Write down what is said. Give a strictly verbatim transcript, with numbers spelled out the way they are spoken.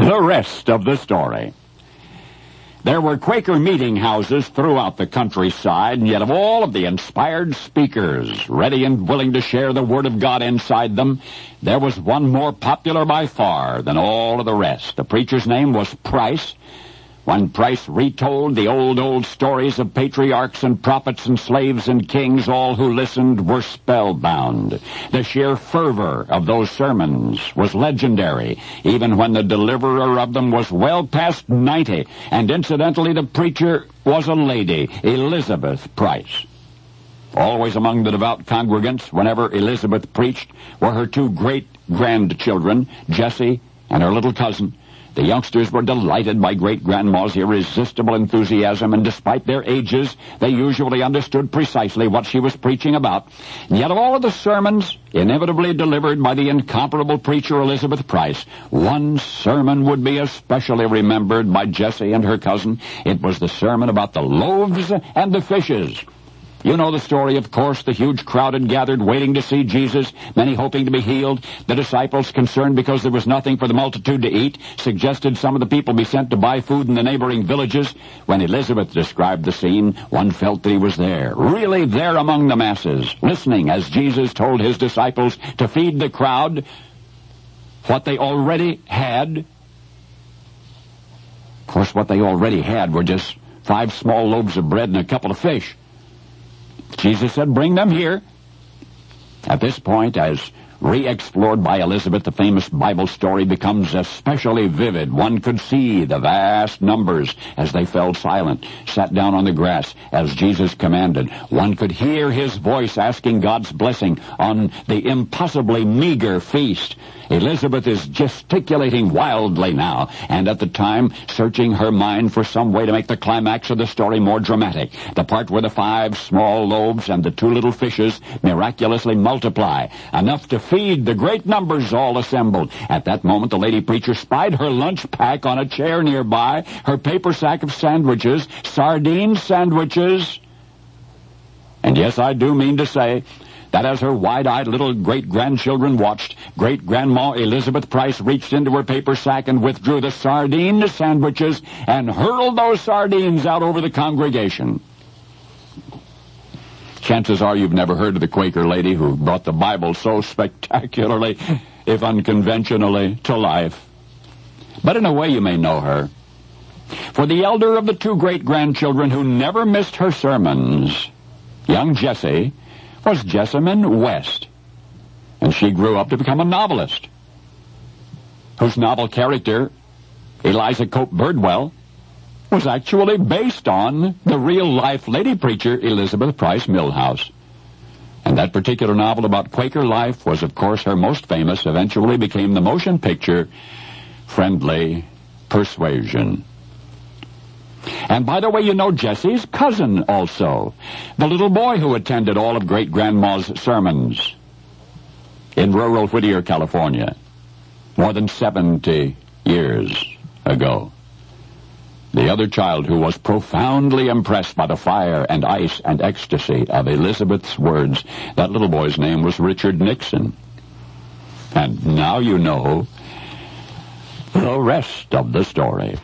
The rest of the story. There were Quaker meeting houses throughout the countryside, and yet of all of the inspired speakers, ready and willing to share the Word of God inside them, there was one more popular by far than all of the rest. The preacher's name was Price. When Price retold the old, old stories of patriarchs and prophets and slaves and kings, all who listened were spellbound. The sheer fervor of those sermons was legendary, even when the deliverer of them was well past ninety, and incidentally the preacher was a lady, Elizabeth Price. Always among the devout congregants, whenever Elizabeth preached, were her two great-grandchildren, Jessie and her little cousin. The youngsters were delighted by great-grandma's irresistible enthusiasm, and despite their ages, they usually understood precisely what she was preaching about. And yet of all of the sermons inevitably delivered by the incomparable preacher Elizabeth Price, one sermon would be especially remembered by Jessie and her cousin. It was the sermon about the loaves and the fishes. You know the story, of course. The huge crowd had gathered, waiting to see Jesus, many hoping to be healed. The disciples, concerned because there was nothing for the multitude to eat, suggested some of the people be sent to buy food in the neighboring villages. When Elizabeth described the scene, one felt that he was there, really there among the masses, listening as Jesus told his disciples to feed the crowd what they already had. Of course, what they already had were just five small loaves of bread and a couple of fish. Jesus said, "Bring them here." At this point, as re-explored by Elizabeth, the famous Bible story becomes especially vivid. One could see the vast numbers as they fell silent, sat down on the grass as Jesus commanded. One could hear his voice asking God's blessing on the impossibly meager feast. Elizabeth is gesticulating wildly now, and at the time searching her mind for some way to make the climax of the story more dramatic. The part where the five small loaves and the two little fishes miraculously multiply, enough to feed the great numbers all assembled. At that moment, the lady preacher spied her lunch pack on a chair nearby, her paper sack of sandwiches, sardine sandwiches. And yes, I do mean to say that as her wide-eyed little great-grandchildren watched, great-grandma Elizabeth Price reached into her paper sack and withdrew the sardine sandwiches and hurled those sardines out over the congregation. Chances are you've never heard of the Quaker lady who brought the Bible so spectacularly, if unconventionally, to life. But in a way you may know her. For the elder of the two great-grandchildren who never missed her sermons, young Jessie, was Jessamine West, and she grew up to become a novelist, whose novel character, Eliza Cope Birdwell, was actually based on the real-life lady preacher Elizabeth Price Millhouse. And that particular novel about Quaker life was, of course, her most famous, eventually became the motion picture Friendly Persuasion. And by the way, you know Jessie's cousin also, the little boy who attended all of Great-Grandma's sermons in rural Whittier, California, more than seventy years ago. The other child who was profoundly impressed by the fire and ice and ecstasy of Elizabeth's words, that little boy's name was Richard Nixon. And now you know the rest of the story.